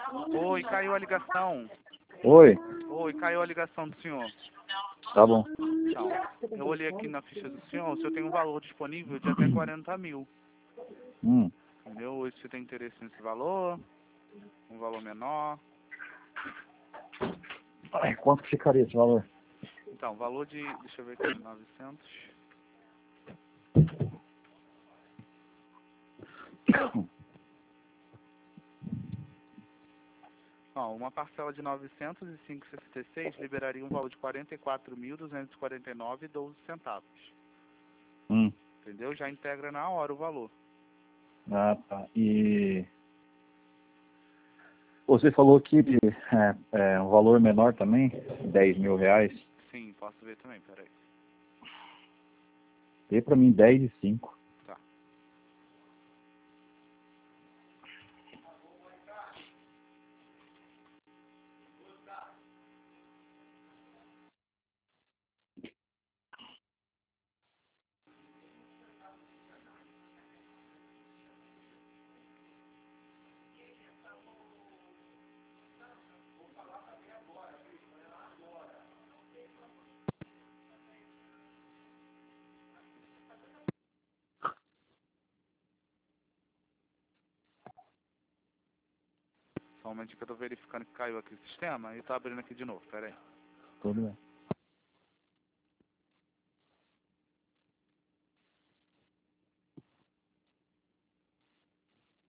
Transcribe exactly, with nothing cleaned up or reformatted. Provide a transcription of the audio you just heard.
Oi, caiu a ligação. Oi, Oi, caiu a ligação do senhor. tá bom. Então, eu olhei aqui na ficha do senhor, o senhor tem um valor disponível de até quarenta mil. Hum, Entendeu? Hoje você tem interesse nesse valor, um valor menor. ai, quanto que ficaria esse valor? Então, valor de, deixa eu ver aqui, novecentos. Ó, uma parcela de novecentos e cinco vírgula sessenta e seis liberaria um valor de quarenta e quatro mil duzentos e quarenta e nove vírgula doze centavos. Hum, Entendeu? Já integra na hora o valor. ah, tá. E você falou que é, é um valor menor também, dez mil reais. Sim, posso ver também, peraí. Dê pra mim dez e cinco. Tá. Só um momento que eu tô verificando que caiu aqui o sistema e tô abrindo aqui de novo, peraí. Tudo bem.